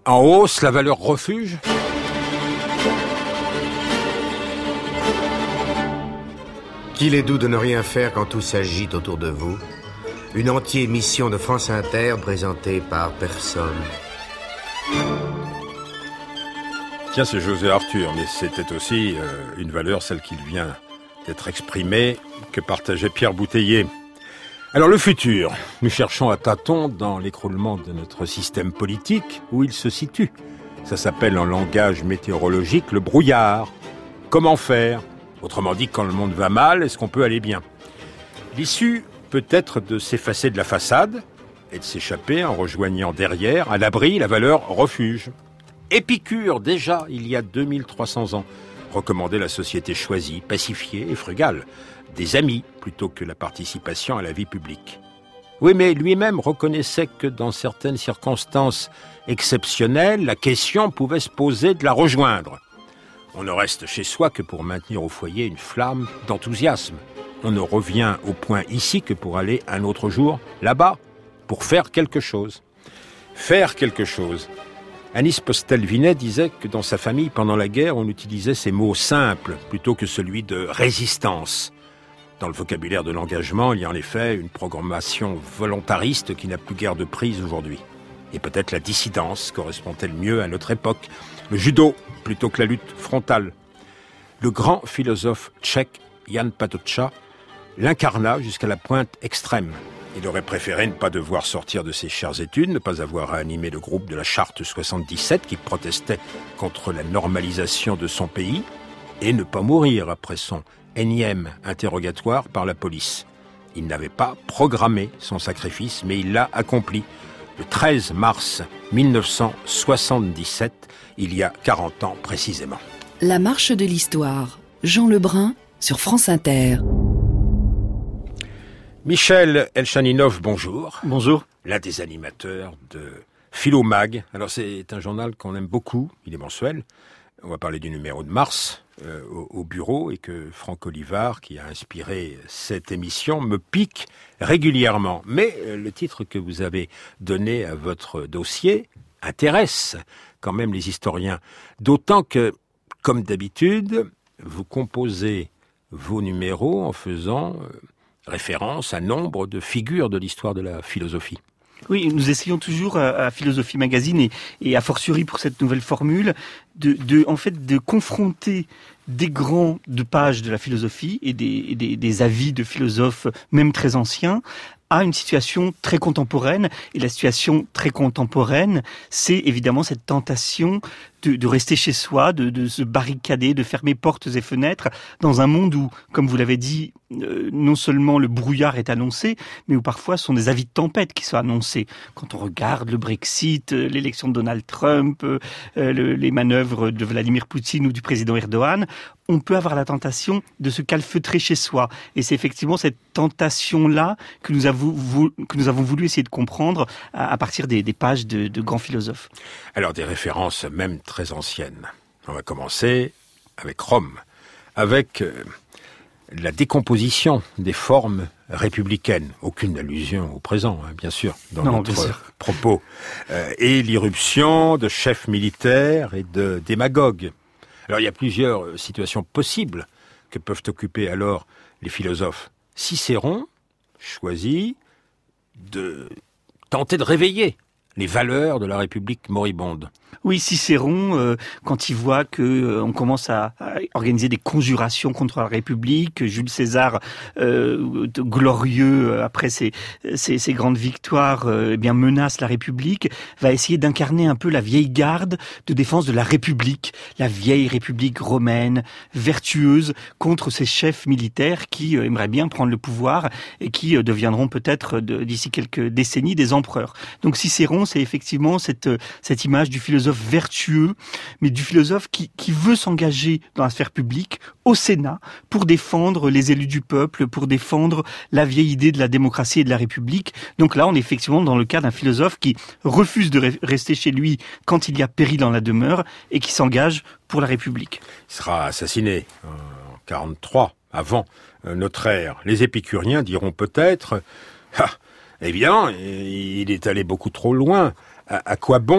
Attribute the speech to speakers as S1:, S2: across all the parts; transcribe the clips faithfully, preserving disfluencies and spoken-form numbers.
S1: En hausse, la valeur refuge ?
S2: Qu'il est doux de ne rien faire quand tout s'agite autour de vous. Une entière émission de France Inter présentée par personne.
S1: Tiens, c'est José Arthur, mais c'était aussi euh, une valeur, celle qu'il vient d'être exprimée, que partageait Pierre Bouteiller. Alors le futur, nous cherchons à tâtons dans l'écroulement de notre système politique où il se situe. Ça s'appelle en langage météorologique le brouillard. Comment faire ? Autrement dit, quand le monde va mal, est-ce qu'on peut aller bien ? L'issue peut être de s'effacer de la façade et de s'échapper en rejoignant derrière, à l'abri, la valeur refuge. Épicure, déjà, il y a deux mille trois cents ans, recommandait la société choisie, pacifiée et frugale, des amis plutôt que la participation à la vie publique. Oui, mais lui-même reconnaissait que dans certaines circonstances exceptionnelles, la question pouvait se poser de la rejoindre. On ne reste chez soi que pour maintenir au foyer une flamme d'enthousiasme. On ne revient au point ici que pour aller un autre jour là-bas, pour faire quelque chose. Faire quelque chose. Anis Postel-Vinet disait que dans sa famille, pendant la guerre, on utilisait ces mots simples plutôt que celui de résistance. Dans le vocabulaire de l'engagement, il y a en effet une programmation volontariste qui n'a plus guère de prise aujourd'hui. Et peut-être la dissidence correspond-elle mieux à notre époque. Le judo, plutôt que la lutte frontale. Le grand philosophe tchèque Jan Patočka l'incarna jusqu'à la pointe extrême. Il aurait préféré ne pas devoir sortir de ses chères études, ne pas avoir à animer le groupe de la Charte soixante-dix-sept qui protestait contre la normalisation de son pays et ne pas mourir après son énième interrogatoire par la police. Il n'avait pas programmé son sacrifice, mais il l'a accompli. Le treize mars mille neuf cent soixante-dix-sept, il y a quarante ans précisément.
S3: La marche de l'histoire, Jean Lebrun sur France Inter.
S1: Michel Elchaninov, bonjour.
S4: Bonjour.
S1: L'un des animateurs de Philomag. Alors c'est un journal qu'on aime beaucoup, il est mensuel. On va parler du numéro de mars euh, au, au bureau et que Franck Olivard, qui a inspiré cette émission, me pique régulièrement. Mais euh, le titre que vous avez donné à votre dossier intéresse quand même les historiens. D'autant que, comme d'habitude, vous composez vos numéros en faisant euh, référence à nombre de figures de l'histoire de la philosophie.
S4: Oui, nous essayons toujours à, à Philosophie Magazine et, et a fortiori pour cette nouvelle formule de, de, en fait, de confronter des grands de pages de la philosophie et des, et des, des avis de philosophes, même très anciens, à une situation très contemporaine. Et la situation très contemporaine, c'est évidemment cette tentation de, de rester chez soi, de, de se barricader, de fermer portes et fenêtres dans un monde où, comme vous l'avez dit, euh, non seulement le brouillard est annoncé, mais où parfois ce sont des avis de tempête qui sont annoncés. Quand on regarde le Brexit, euh, l'élection de Donald Trump, euh, le, les manœuvres de Vladimir Poutine ou du président Erdogan, on peut avoir la tentation de se calfeutrer chez soi. Et c'est effectivement cette tentation-là que nous avons, vou- que nous avons voulu essayer de comprendre à, à partir des, des pages de, de grands philosophes.
S1: Alors des références même très anciennes. On va commencer avec Rome, avec euh, la décomposition des formes républicaines. Aucune allusion au présent, hein, bien sûr, dans
S4: non,
S1: notre
S4: bien sûr.
S1: propos. Euh, et l'irruption de chefs militaires et de démagogues. Alors il y a plusieurs situations possibles que peuvent occuper alors les philosophes. Cicéron choisit de tenter de réveiller les valeurs de la République moribonde.
S4: Oui, Cicéron, euh, quand il voit que euh, on commence à, à organiser des conjurations contre la République, Jules César, euh, glorieux euh, après ses, ses, ses grandes victoires, euh, eh bien menace la République, va essayer d'incarner un peu la vieille garde de défense de la République, la vieille République romaine, vertueuse, contre ces chefs militaires qui euh, aimeraient bien prendre le pouvoir et qui euh, deviendront peut-être de, d'ici quelques décennies des empereurs. Donc Cicéron, c'est effectivement cette, cette image du philosophe vertueux, mais du philosophe qui, qui veut s'engager dans la sphère publique, au Sénat, pour défendre les élus du peuple, pour défendre la vieille idée de la démocratie et de la République. Donc là, on est effectivement dans le cas d'un philosophe qui refuse de re- rester chez lui quand il y a péril dans la demeure et qui s'engage pour la République.
S1: Il sera assassiné en quarante-trois, avant notre ère. Les épicuriens diront peut-être... Ah, évidemment, il est allé beaucoup trop loin. À, à quoi bon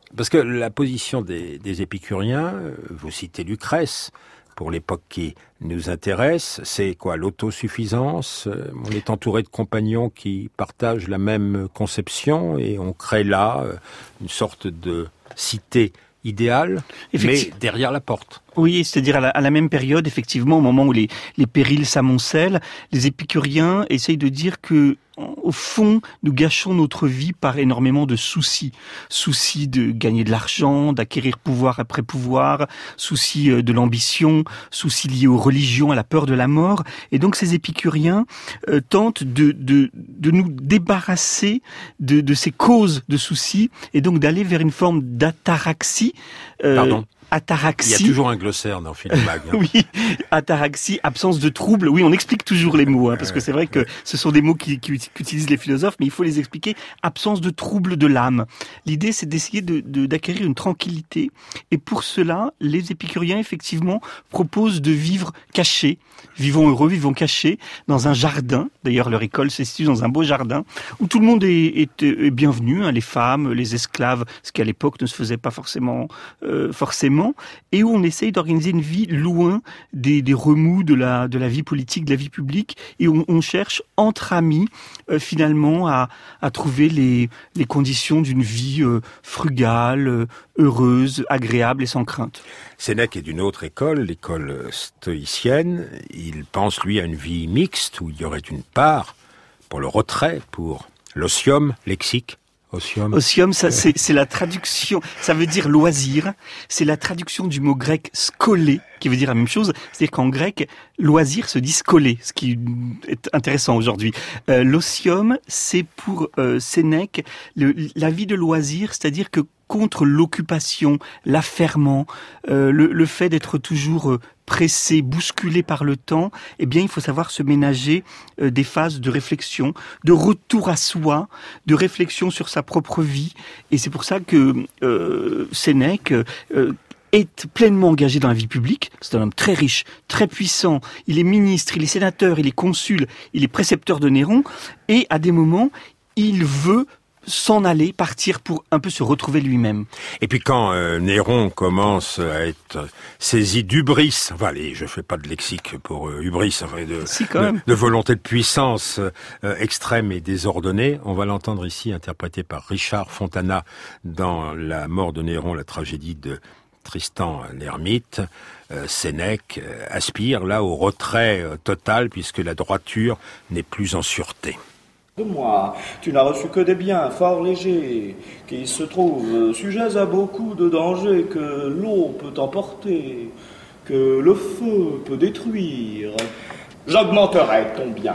S1: Parce que la position des, des épicuriens, vous citez Lucrèce, pour l'époque qui nous intéresse, c'est quoi? L'autosuffisance? On est entouré de compagnons qui partagent la même conception et on crée là une sorte de cité idéale, mais derrière la porte.
S4: Oui, c'est-à-dire à la, à la même période, effectivement, au moment où les, les périls s'amoncellent, les épicuriens essayent de dire que, au fond, nous gâchons notre vie par énormément de soucis. Soucis de gagner de l'argent, d'acquérir pouvoir après pouvoir, soucis de l'ambition, soucis liés aux religions, à la peur de la mort. Et donc ces épicuriens euh, tentent de, de, de nous débarrasser de, de ces causes de soucis et donc d'aller vers une forme d'ataraxie. Euh,
S1: Pardon
S4: Ataraxie.
S1: Il y a toujours un glossaire dans Philippe Mag. Hein.
S4: Oui, ataraxie, absence de trouble. Oui, on explique toujours les mots, hein, parce que c'est vrai que ce sont des mots qui, qui, qu'utilisent les philosophes, mais il faut les expliquer. Absence de trouble de l'âme. L'idée, c'est d'essayer de, de, d'acquérir une tranquillité. Et pour cela, les épicuriens, effectivement, proposent de vivre cachés. Vivons heureux, vivons cachés, dans un jardin. D'ailleurs, leur école se situe dans un beau jardin, où tout le monde est, est, est bienvenu, hein, les femmes, les esclaves, ce qui à l'époque ne se faisait pas forcément, euh, forcément. Et où on essaye d'organiser une vie loin des, des remous de la, de la vie politique, de la vie publique, et on, on cherche entre amis euh, finalement à, à trouver les, les conditions d'une vie euh, frugale, euh, heureuse, agréable et sans crainte.
S1: Sénèque est d'une autre école, l'école stoïcienne. Il pense, lui, à une vie mixte où il y aurait une part pour le retrait, pour l'osium, lexique. Osium,
S4: Osium, ça, c'est, c'est la traduction, ça veut dire loisir, c'est la traduction du mot grec skolé, qui veut dire la même chose, c'est-à-dire qu'en grec, loisir se dit skolé, ce qui est intéressant aujourd'hui. Euh, l'osium, c'est pour euh, Sénèque le, la vie de loisir, c'est-à-dire que contre l'occupation, l'affairement, euh, le, le fait d'être toujours euh, pressé, bousculé par le temps, eh bien, il faut savoir se ménager euh, des phases de réflexion, de retour à soi, de réflexion sur sa propre vie. Et c'est pour ça que euh, Sénèque euh, est pleinement engagé dans la vie publique. C'est un homme très riche, très puissant. Il est ministre, il est sénateur, il est consul, il est précepteur de Néron. Et à des moments, il veut s'en aller, partir pour un peu se retrouver lui-même.
S1: Et puis quand euh, Néron commence à être saisi d'hubris, enfin, allez, je fais pas de lexique pour euh, hubris, enfin, de,
S4: si, quand
S1: de,
S4: même.
S1: de volonté de puissance euh, extrême et désordonnée, on va l'entendre ici interprété par Richard Fontana dans La mort de Néron, la tragédie de Tristan l'Hermite. Euh, Sénèque euh, aspire là au retrait euh, total puisque la droiture n'est plus en sûreté.
S5: De moi, tu n'as reçu que des biens fort légers, qui se trouvent sujets à beaucoup de dangers que l'eau peut emporter, que le feu peut détruire. J'augmenterai ton bien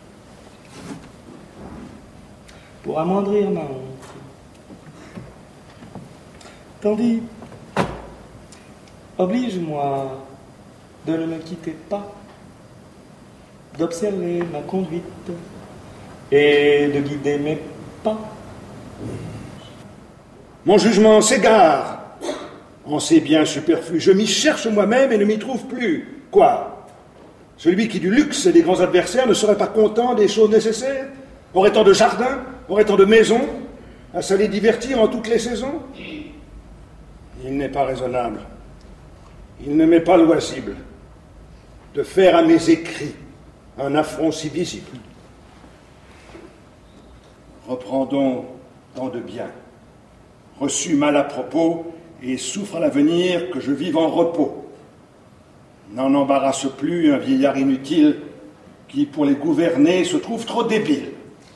S5: pour amoindrir ma honte. Tandis, oblige-moi de ne me quitter pas, d'observer ma conduite et de guider mes pas.
S6: Mon jugement s'égare en ces biens superflus. Je m'y cherche moi-même et ne m'y trouve plus. Quoi? Celui qui du luxe et des grands adversaires ne serait pas content des choses nécessaires? Aurait tant de jardins? Aurait tant de maisons à s'aller divertir en toutes les saisons? Il n'est pas raisonnable, il ne m'est pas loisible de faire à mes écrits un affront si visible. Reprendons tant de biens, reçus mal à propos, et souffre à l'avenir que je vive en repos. N'en embarrasse plus un vieillard inutile qui, pour les gouverner, se trouve trop débile.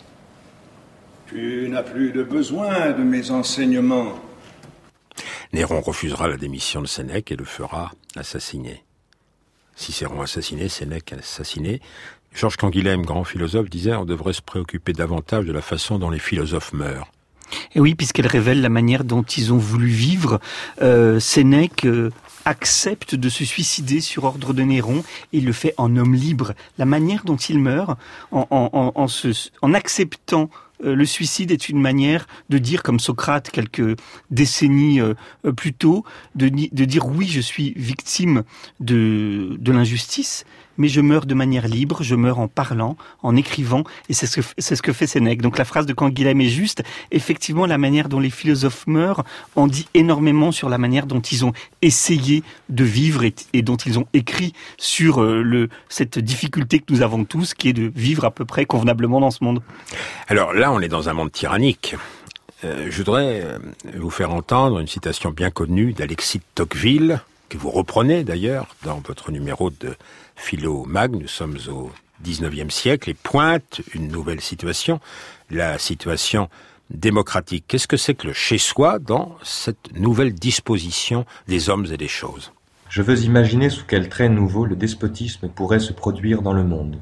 S6: Tu n'as plus de besoin de mes enseignements.
S1: Néron refusera la démission de Sénèque et le fera assassiner. Cicéron assassiné, Sénèque assassiné. Georges Canguilhem, grand philosophe, disait on devrait se préoccuper davantage de la façon dont les philosophes meurent.
S4: Et oui, puisqu'elle révèle la manière dont ils ont voulu vivre. Euh, Sénèque euh, accepte de se suicider sur ordre de Néron et il le fait en homme libre. La manière dont il meurt, en, en, en, se, en acceptant euh, le suicide, est une manière de dire, comme Socrate quelques décennies euh, plus tôt, de, de dire oui, je suis victime de, de l'injustice, mais je meurs de manière libre, je meurs en parlant, en écrivant, et c'est ce que, c'est ce que fait Sénèque. Donc la phrase de Canguilhem est juste. Effectivement, la manière dont les philosophes meurent en dit énormément sur la manière dont ils ont essayé de vivre et, et dont ils ont écrit sur euh, le, cette difficulté que nous avons tous, qui est de vivre à peu près convenablement dans ce monde.
S1: Alors là, on est dans un monde tyrannique. Euh, je voudrais vous faire entendre une citation bien connue d'Alexis de Tocqueville, que vous reprenez d'ailleurs dans votre numéro de Philo Mag. Nous sommes au dix-neuvième siècle et pointe une nouvelle situation, la situation démocratique. Qu'est-ce que c'est que le chez-soi dans cette nouvelle disposition des hommes et des choses ?
S7: Je veux imaginer sous quel trait nouveau le despotisme pourrait se produire dans le monde.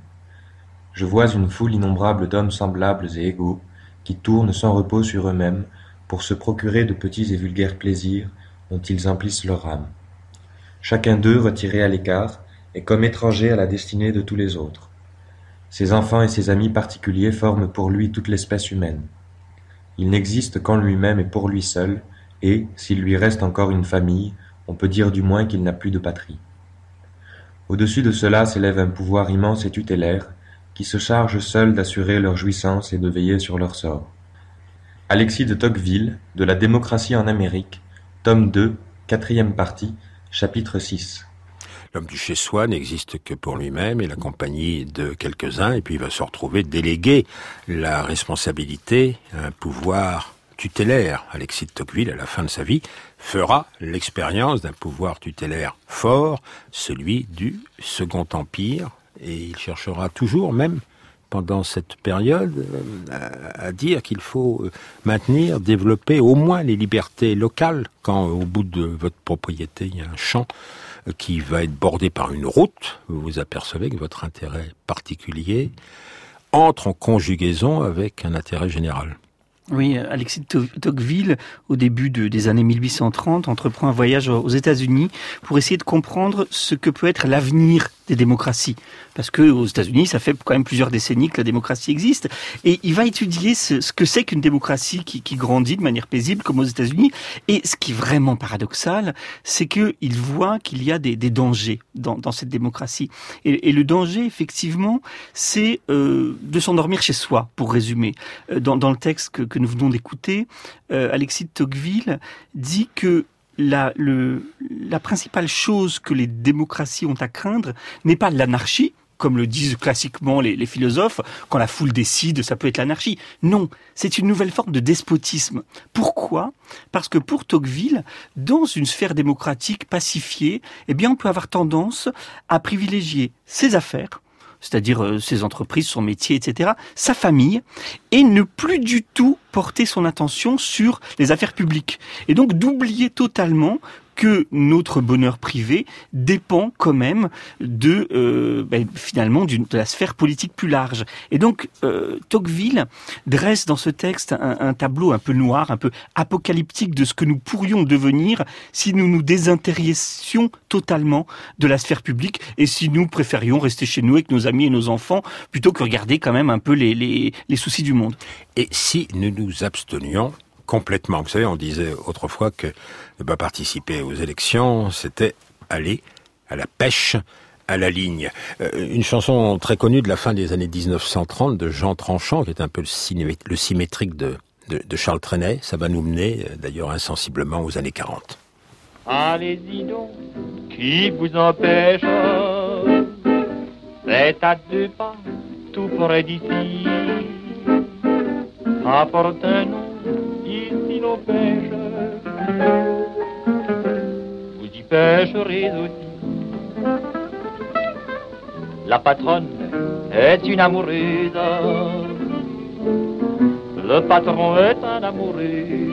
S7: Je vois une foule innombrable d'hommes semblables et égaux, qui tournent sans repos sur eux-mêmes pour se procurer de petits et vulgaires plaisirs dont ils emplissent leur âme. Chacun d'eux, retiré à l'écart, est comme étranger à la destinée de tous les autres. Ses enfants et ses amis particuliers forment pour lui toute l'espèce humaine. Il n'existe qu'en lui-même et pour lui seul, et, s'il lui reste encore une famille, on peut dire du moins qu'il n'a plus de patrie. Au-dessus de cela s'élève un pouvoir immense et tutélaire, qui se charge seul d'assurer leur jouissance et de veiller sur leur sort. Alexis de Tocqueville, de la démocratie en Amérique, tome deux, quatrième partie, chapitre six.
S1: L'homme du chez-soi n'existe que pour lui-même et la compagnie de quelques-uns, et puis il va se retrouver délégué la responsabilité à un pouvoir tutélaire. Alexis de Tocqueville, à la fin de sa vie, fera l'expérience d'un pouvoir tutélaire fort, celui du Second Empire, et il cherchera toujours, même pendant cette période, à, à dire qu'il faut maintenir, développer au moins les libertés locales, quand au bout de votre propriété, il y a un champ qui va être bordé par une route, vous vous apercevez que votre intérêt particulier entre en conjugaison avec un intérêt général.
S4: Oui, Alexis de Tocqueville, au début de, des années mille huit cent trente, entreprend un voyage aux États-Unis pour essayer de comprendre ce que peut être l'avenir des démocraties. Parce que aux États-Unis, ça fait quand même plusieurs décennies que la démocratie existe. Et il va étudier ce, ce que c'est qu'une démocratie qui, qui grandit de manière paisible, comme aux États-Unis. Et ce qui est vraiment paradoxal, c'est qu'il voit qu'il y a des, des dangers dans, dans cette démocratie. Et, et le danger, effectivement, c'est euh, de s'endormir chez soi, pour résumer. Dans, dans le texte que, que nous venons d'écouter, euh, Alexis de Tocqueville dit que La, le, la principale chose que les démocraties ont à craindre n'est pas l'anarchie, comme le disent classiquement les, les philosophes, quand la foule décide, ça peut être l'anarchie. Non, c'est une nouvelle forme de despotisme. Pourquoi ? Parce que pour Tocqueville, dans une sphère démocratique pacifiée, eh bien, on peut avoir tendance à privilégier ses affaires, c'est-à-dire euh, ses entreprises, son métier, et cetera, sa famille, et ne plus du tout porter son attention sur les affaires publiques. Et donc d'oublier totalement que notre bonheur privé dépend quand même de euh, ben, finalement d'une, de la sphère politique plus large. Et donc euh, Tocqueville dresse dans ce texte un, un tableau un peu noir, un peu apocalyptique de ce que nous pourrions devenir si nous nous désintéressions totalement de la sphère publique et si nous préférions rester chez nous avec nos amis et nos enfants plutôt que regarder quand même un peu les, les, les soucis du monde.
S1: Et si nous nous abstenions complètement. Vous savez, on disait autrefois que ne pas participer aux élections, c'était aller à la pêche, à la ligne. Euh, une chanson très connue de la fin des années dix-neuf cent trente de Jean Tranchant, qui est un peu le, ciné, le symétrique de, de, de Charles Trenet. Ça va nous mener, d'ailleurs, insensiblement aux années quarante.
S8: Allez-y donc, qui vous empêche? C'est à deux pas, tout près d'ici. Apporte un nom, ici nos pêches. Vous y pêcherez aussi. La patronne est une amoureuse. Le patron est un amoureux.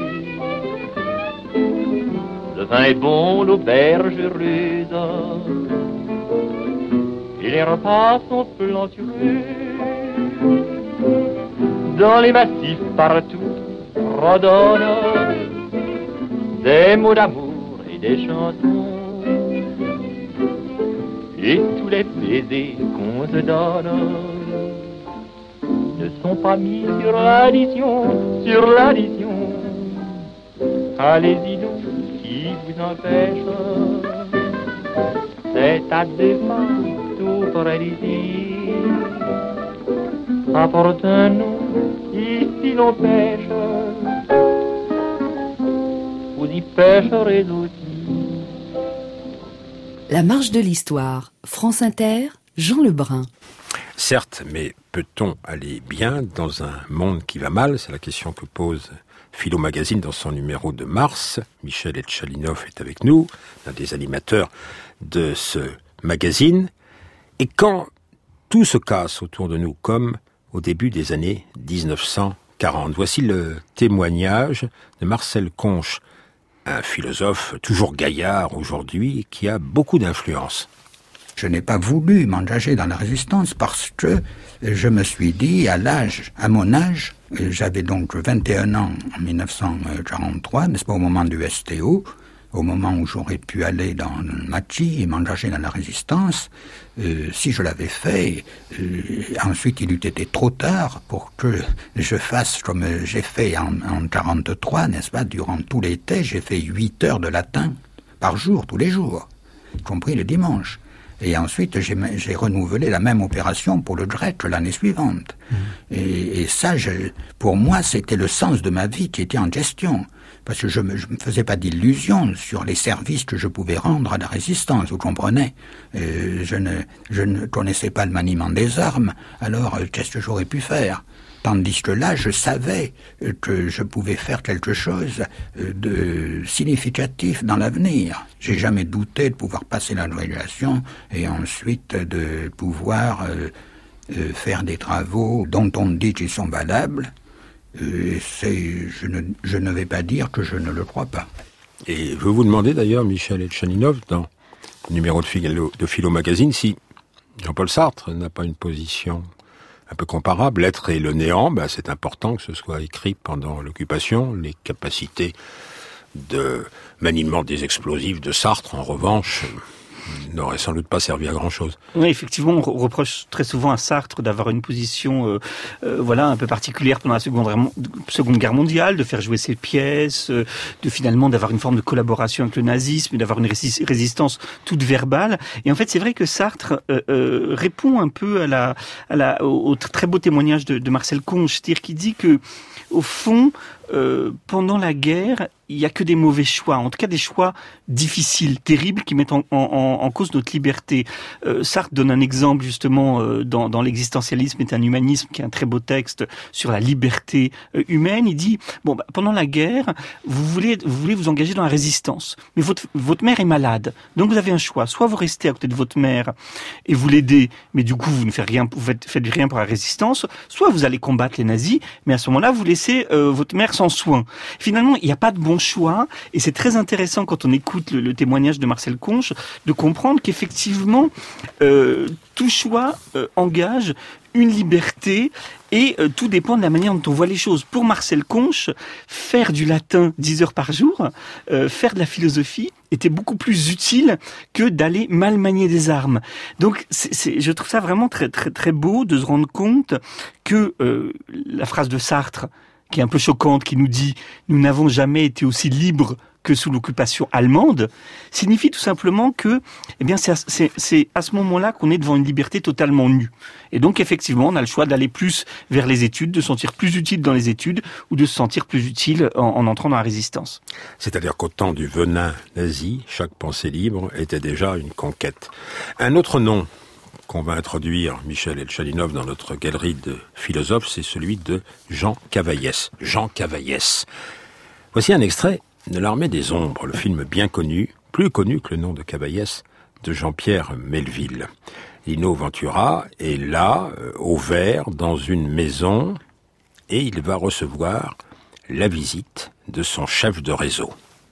S8: Le vin est bon, l'auberge heureuse. Et les repas sont plantureux. Dans les massifs partout redonnent des mots d'amour et des chansons. Et tous les baisers qu'on se donne ne sont pas mis sur l'addition, sur l'addition. Allez-y donc, qui vous empêche? C'est à deux pas, tout près d'ici. Apporte-nous ici nos pêches, vous y pêcherez aussi.
S3: La marche de l'histoire, France Inter, Jean Lebrun.
S1: Certes, mais peut-on aller bien dans un monde qui va mal? C'est la question que pose Philo Magazine dans son numéro de mars. Michel Etchalinov est avec nous, l'un des animateurs de ce magazine. Et quand tout se casse autour de nous, comme au début des années dix-neuf cent quarante, voici le témoignage de Marcel Conche, un philosophe toujours gaillard aujourd'hui, qui a beaucoup d'influence.
S9: Je n'ai pas voulu m'engager dans la résistance parce que je me suis dit, à l'âge, à mon âge, j'avais donc vingt et un ans en mille neuf cent quarante-trois, n'est-ce pas, au moment du S T O, au moment où j'aurais pu aller dans le Maquis et m'engager dans la résistance, euh, si je l'avais fait, euh, ensuite il eût été trop tard pour que je fasse comme j'ai fait en, en quarante-trois, n'est-ce pas, durant tout l'été, j'ai fait huit heures de latin par jour, tous les jours, y compris le dimanche. Et ensuite, j'ai, j'ai renouvelé la même opération pour le grec l'année suivante. Mmh. Et, et ça, je, pour moi, c'était le sens de ma vie qui était en question. Parce que je ne me, je me faisais pas d'illusions sur les services que je pouvais rendre à la résistance, vous comprenez. euh, je, ne, je ne connaissais pas le maniement des armes, alors euh, qu'est-ce que j'aurais pu faire ? Tandis que là, je savais que je pouvais faire quelque chose de significatif dans l'avenir. J'ai jamais douté de pouvoir passer l'agrégation et ensuite de pouvoir euh, euh, faire des travaux dont on dit qu'ils sont valables. Euh, c'est, je, ne, je ne vais pas dire que je ne le crois pas.
S1: Et je veux vous demander d'ailleurs, Michel Etchalinov, dans le numéro de Philo, de Philo Magazine, si Jean-Paul Sartre n'a pas une position un peu comparable. L'être et le néant, ben c'est important que ce soit écrit pendant l'occupation. Les capacités de maniement des explosifs de Sartre, en revanche, n'aurait sans doute pas servi à grand-chose.
S4: Oui, effectivement, on reproche très souvent à Sartre d'avoir une position euh, euh, voilà, un peu particulière pendant la seconde, seconde Guerre mondiale, de faire jouer ses pièces, euh, de finalement d'avoir une forme de collaboration avec le nazisme, d'avoir une rési- résistance toute verbale. Et en fait, c'est vrai que Sartre euh, euh, répond un peu à la, à la, au, au très beau témoignage de, de Marcel Conche, c'est-à-dire qu'il dit que, au fond, euh, pendant la guerre, il n'y a que des mauvais choix, en tout cas des choix difficiles, terribles, qui mettent en, en, en cause notre liberté. Euh, Sartre donne un exemple justement euh, dans, dans l'existentialisme et un humanisme, qui est un très beau texte sur la liberté euh, humaine. Il dit, bon, bah, pendant la guerre, vous voulez, vous voulez vous engager dans la résistance, mais votre, votre mère est malade, donc vous avez un choix. Soit vous restez à côté de votre mère et vous l'aidez, mais du coup vous ne faites rien, vous faites, faites rien pour la résistance, soit vous allez combattre les nazis, mais à ce moment-là vous laissez euh, votre mère sans soin. Finalement, il n'y a pas de bon choix, et c'est très intéressant quand on écoute le, le témoignage de Marcel Conche de comprendre qu'effectivement euh, tout choix euh, engage une liberté, et euh, tout dépend de la manière dont on voit les choses. Pour Marcel Conche, faire du latin dix heures par jour, euh, faire de la philosophie, était beaucoup plus utile que d'aller mal manier des armes. Donc, c'est, c'est, je trouve ça vraiment très, très, très beau de se rendre compte que euh, la phrase de Sartre, qui est un peu choquante, qui nous dit « Nous n'avons jamais été aussi libres que sous l'occupation allemande », signifie tout simplement que, eh bien, c'est à, c'est, c'est à ce moment-là qu'on est devant une liberté totalement nue. Et donc, effectivement, on a le choix d'aller plus vers les études, de se sentir plus utile dans les études, ou de se sentir plus utile en, en entrant dans la résistance.
S1: C'est-à-dire qu'au temps du venin nazi, chaque pensée libre était déjà une conquête. Un autre nom qu'on va introduire, Michel Etchalinov, dans notre galerie de philosophes, c'est celui de Jean Cavaillès. Jean Cavaillès. Voici un extrait de L'Armée des Ombres, le film bien connu, plus connu que le nom de Cavaillès, de Jean-Pierre Melville. Lino Ventura est là, au vert, dans une maison, et il va recevoir la visite de son chef de réseau.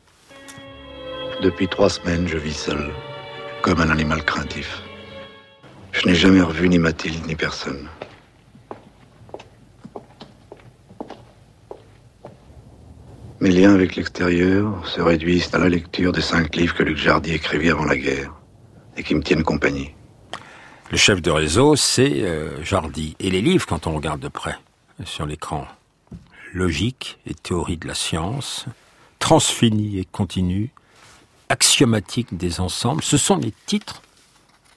S10: Depuis trois semaines, je vis seul, comme un animal craintif. Je n'ai jamais revu ni Mathilde, ni personne. Mes liens avec l'extérieur se réduisent à la lecture des cinq livres que Luc Jardy écrivit avant la guerre et qui me tiennent compagnie.
S1: Le chef de réseau, c'est euh, Jardy. Et les livres, quand on regarde de près, sur l'écran, Logique et théorie de la science, Transfini et continu, Axiomatique des ensembles, ce sont les titres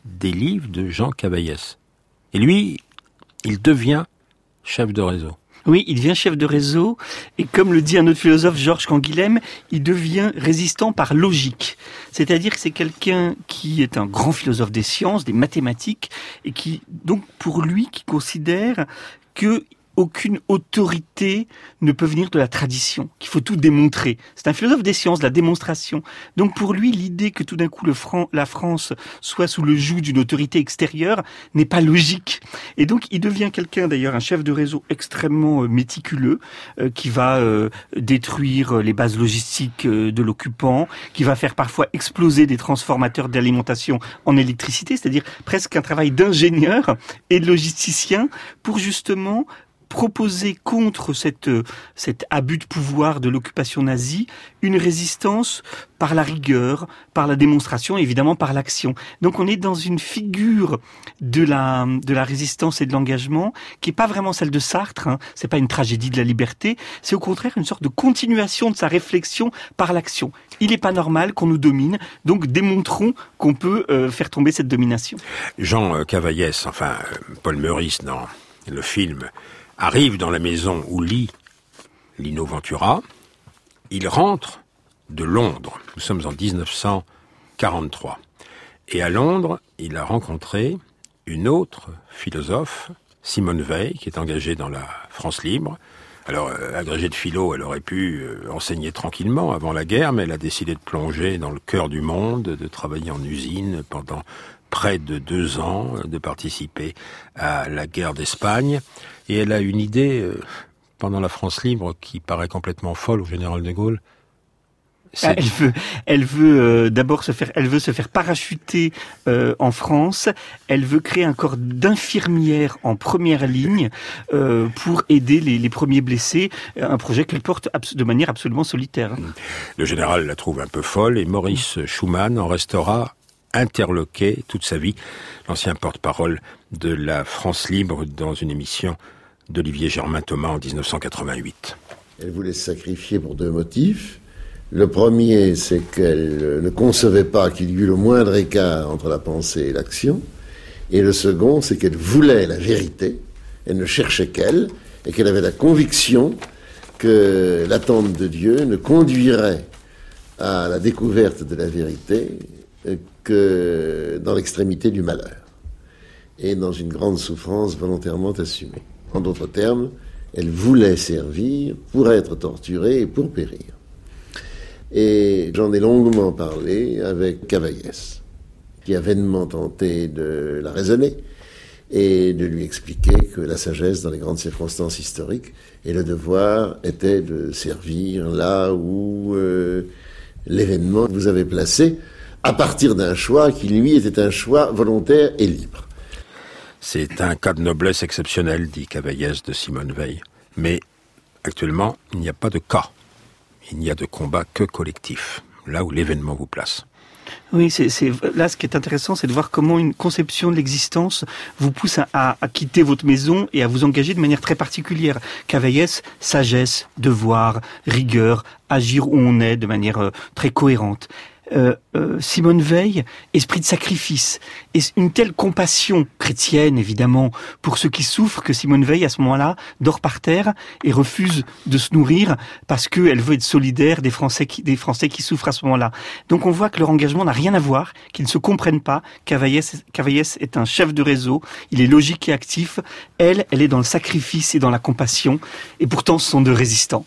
S1: des livres de Jean Cavaillès. Et lui, il devient chef de réseau.
S4: Oui, il devient chef de réseau, et comme le dit un autre philosophe, Georges Canguilhem, il devient résistant par logique. C'est-à-dire que c'est quelqu'un qui est un grand philosophe des sciences, des mathématiques, et qui, donc, pour lui, qui considère que aucune autorité ne peut venir de la tradition, qu'il faut tout démontrer. C'est un philosophe des sciences, de la démonstration. Donc pour lui, l'idée que tout d'un coup le Fran- la France soit sous le joug d'une autorité extérieure n'est pas logique. Et donc il devient quelqu'un, d'ailleurs, un chef de réseau extrêmement euh, méticuleux, euh, qui va euh, détruire les bases logistiques euh, de l'occupant, qui va faire parfois exploser des transformateurs d'alimentation en électricité, c'est-à-dire presque un travail d'ingénieur et de logisticien pour justement proposer contre cette, cet abus de pouvoir de l'occupation nazie une résistance par la rigueur, par la démonstration et évidemment par l'action. Donc on est dans une figure de la, de la résistance et de l'engagement qui n'est pas vraiment celle de Sartre, hein. C'est pas une tragédie de la liberté, c'est au contraire une sorte de continuation de sa réflexion par l'action. Il n'est pas normal qu'on nous domine, donc démontrons qu'on peut euh, faire tomber cette domination.
S1: Jean Cavaillès, enfin Paul Meurice dans le film, arrive dans la maison où lit Lino Ventura. Il rentre de Londres. Nous sommes en dix-neuf cent quarante-trois. Et à Londres, il a rencontré une autre philosophe, Simone Veil, qui est engagée dans la France libre. Alors, euh, agrégée de philo, elle aurait pu euh, enseigner tranquillement avant la guerre, mais elle a décidé de plonger dans le cœur du monde, de travailler en usine pendant près de deux ans, de participer à la guerre d'Espagne. Et elle a une idée, euh, pendant la France libre, qui paraît complètement folle au général de Gaulle.
S4: Ah, elle veut, elle veut euh, d'abord se faire, elle veut se faire parachuter euh, en France. Elle veut créer un corps d'infirmières en première ligne euh, pour aider les, les premiers blessés. Un projet qu'elle porte abs- de manière absolument solitaire.
S1: Le général la trouve un peu folle et Maurice Schumann en restera interloqué toute sa vie. L'ancien porte-parole de la France libre dans une émission d'Olivier Germain-Thomas en dix-neuf cent quatre-vingt-huit.
S11: Elle voulait se sacrifier pour deux motifs. Le premier, c'est qu'elle ne concevait pas qu'il y eût le moindre écart entre la pensée et l'action. Et le second, c'est qu'elle voulait la vérité, elle ne cherchait qu'elle, et qu'elle avait la conviction que l'attente de Dieu ne conduirait à la découverte de la vérité que dans l'extrémité du malheur, et dans une grande souffrance volontairement assumée. En d'autres termes, elle voulait servir pour être torturée et pour périr. Et j'en ai longuement parlé avec Cavaillès, qui a vainement tenté de la raisonner et de lui expliquer que la sagesse dans les grandes circonstances historiques et le devoir était de servir là où euh, l'événement vous avait placé à partir d'un choix qui, lui, était un choix volontaire et libre.
S1: C'est un cas de noblesse exceptionnel, dit Cavaillès de Simone Veil. Mais actuellement, il n'y a pas de cas. Il n'y a de combat que collectif, là où l'événement vous place.
S4: Oui, c'est, c'est là ce qui est intéressant, c'est de voir comment une conception de l'existence vous pousse à, à, à quitter votre maison et à vous engager de manière très particulière. Cavaillès, sagesse, devoir, rigueur, agir où on est de manière euh, très cohérente. Euh, euh, Simone Veil, esprit de sacrifice, et une telle compassion chrétienne évidemment pour ceux qui souffrent que Simone Veil à ce moment-là dort par terre et refuse de se nourrir parce qu'elle veut être solidaire des Français qui, des Français qui souffrent à ce moment-là. Donc on voit que leur engagement n'a rien à voir, qu'ils ne se comprennent pas. Cavaillès, Cavaillès est un chef de réseau, il est logique et actif. Elle, elle est dans le sacrifice et dans la compassion, et pourtant ce sont deux résistants.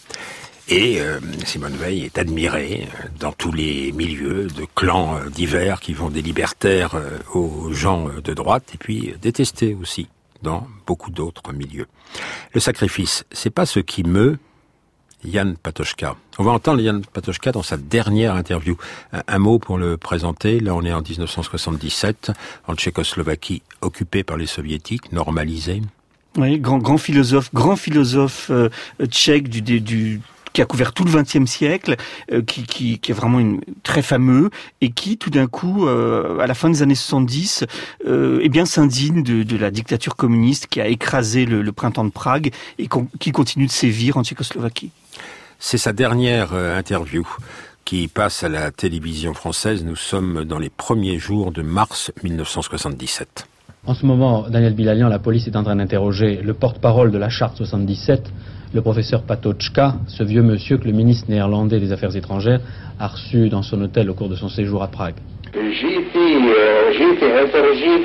S1: Et euh, Simone Veil est admirée euh, dans tous les milieux de clans euh, divers qui vont des libertaires euh, aux gens euh, de droite, et puis euh, détestée aussi dans beaucoup d'autres milieux. Le sacrifice, c'est pas ce qui meut Jan Patočka. On va entendre Jan Patočka dans sa dernière interview. Un, un mot pour le présenter. Là, on est en dix-neuf cent soixante-dix-sept, en Tchécoslovaquie occupée par les soviétiques, normalisée.
S4: Oui, grand, grand philosophe, grand philosophe euh, tchèque du, du, du qui a couvert tout le vingtième siècle, euh, qui, qui, qui est vraiment une, très fameux, et qui, tout d'un coup, euh, à la fin des années soixante-dix, euh, eh bien, s'indigne de, de la dictature communiste qui a écrasé le, le printemps de Prague et con, qui continue de sévir en Tchécoslovaquie.
S1: C'est sa dernière euh, interview qui passe à la télévision française. Nous sommes dans les premiers jours de mars mille neuf cent soixante-dix-sept.
S12: En ce moment, Daniel Bilalian, la police est en train d'interroger le porte-parole de la charte soixante-dix-sept, le professeur Patočka, ce vieux monsieur que le ministre néerlandais des Affaires étrangères a reçu dans son hôtel au cours de son séjour à Prague.
S13: J'ai été, euh, j'ai été interrogé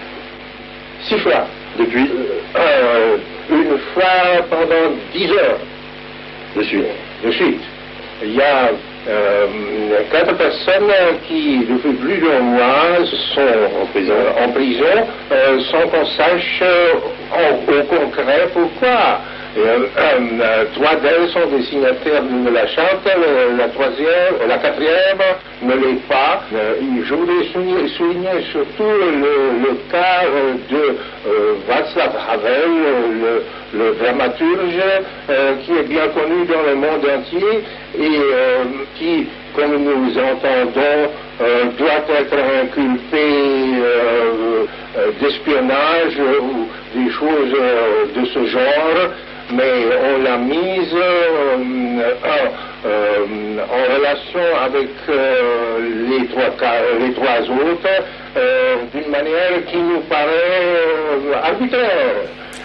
S13: six fois. Depuis euh, Une fois pendant dix heures. De suite. De suite. Il y a euh, quatre personnes qui, depuis plus d'un mois, sont en prison, en prison euh, sans qu'on sache euh, au, au concret pourquoi. Euh, euh, trois d'elles sont des signataires de la charte, euh, la troisième, la quatrième ne l'est pas. Euh, je voulais souligner, souligner surtout le, le cas de euh, Václav Havel, le, le dramaturge, euh, qui est bien connu dans le monde entier et euh, qui, comme nous entendons, euh, doit être inculpé euh, euh, d'espionnage ou des choses euh, de ce genre. Mais on l'a mise euh, euh, euh, en relation avec euh, les, trois, les trois autres euh, d'une manière qui nous paraît euh, arbitraire.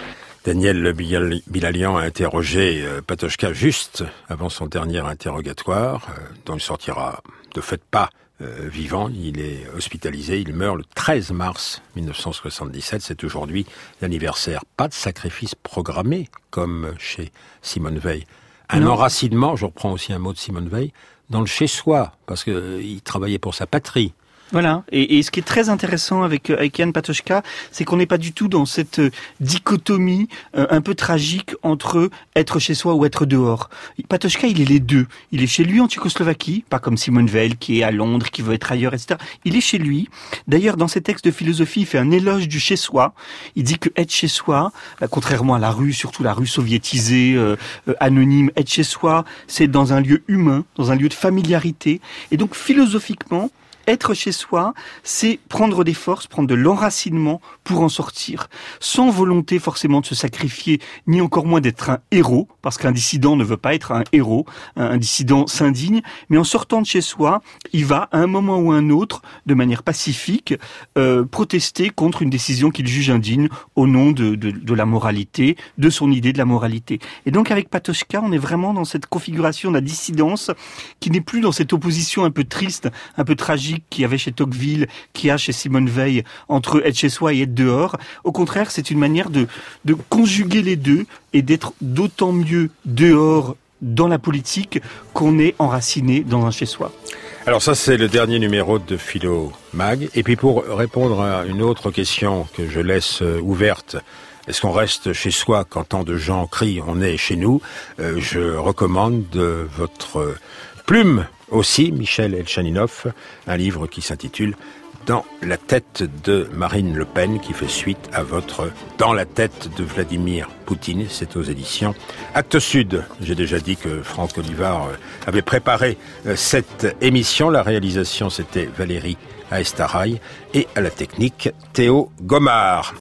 S1: Daniel Bilalian a interrogé euh, Patočka juste avant son dernier interrogatoire, euh, dont il sortira de fait pas Euh, vivant. Il est hospitalisé, il meurt le treize mars mille neuf cent soixante-dix-sept, c'est aujourd'hui l'anniversaire. Pas de sacrifice programmé, comme chez Simone Veil. Un non. enracinement, je reprends aussi un mot de Simone Veil, dans le chez-soi, parce qu'il euh, travaillait pour sa patrie.
S4: Voilà. Et, et ce qui est très intéressant avec, avec Jan Patočka, c'est qu'on n'est pas du tout dans cette dichotomie euh, un peu tragique entre être chez soi ou être dehors. Patočka, il est les deux. Il est chez lui en Tchécoslovaquie, pas comme Simone Veil qui est à Londres, qui veut être ailleurs, et cetera. Il est chez lui. D'ailleurs, dans ses textes de philosophie, il fait un éloge du chez soi. Il dit que être chez soi, bah, contrairement à la rue, surtout la rue soviétisée, euh, euh, anonyme, être chez soi, c'est dans un lieu humain, dans un lieu de familiarité. Et donc, philosophiquement, être chez soi, c'est prendre des forces, prendre de l'enracinement pour en sortir, sans volonté forcément de se sacrifier, ni encore moins d'être un héros, parce qu'un dissident ne veut pas être un héros, un dissident s'indigne, mais en sortant de chez soi, il va, à un moment ou un autre, de manière pacifique, euh, protester contre une décision qu'il juge indigne au nom de, de, de la moralité, de son idée de la moralité. Et donc avec Patočka, on est vraiment dans cette configuration de la dissidence qui n'est plus dans cette opposition un peu triste, un peu tragique, qu'il y avait chez Tocqueville, qu'il y a chez Simone Veil, entre être chez soi et être dehors. Au contraire, c'est une manière de, de conjuguer les deux et d'être d'autant mieux dehors dans la politique qu'on est enraciné dans un chez-soi.
S1: Alors ça, c'est le dernier numéro de Philo Mag. Et puis pour répondre à une autre question que je laisse ouverte, est-ce qu'on reste chez soi quand tant de gens crient « on est chez nous » euh, Je recommande de votre plume aussi, Michel Elchaninov, un livre qui s'intitule « Dans la tête de Marine Le Pen » qui fait suite à votre « Dans la tête de Vladimir Poutine ». C'est aux éditions Actes Sud. J'ai déjà dit que Franck Olivard avait préparé cette émission. La réalisation, c'était Valérie Aestaraï et à la technique, Théo Gomard.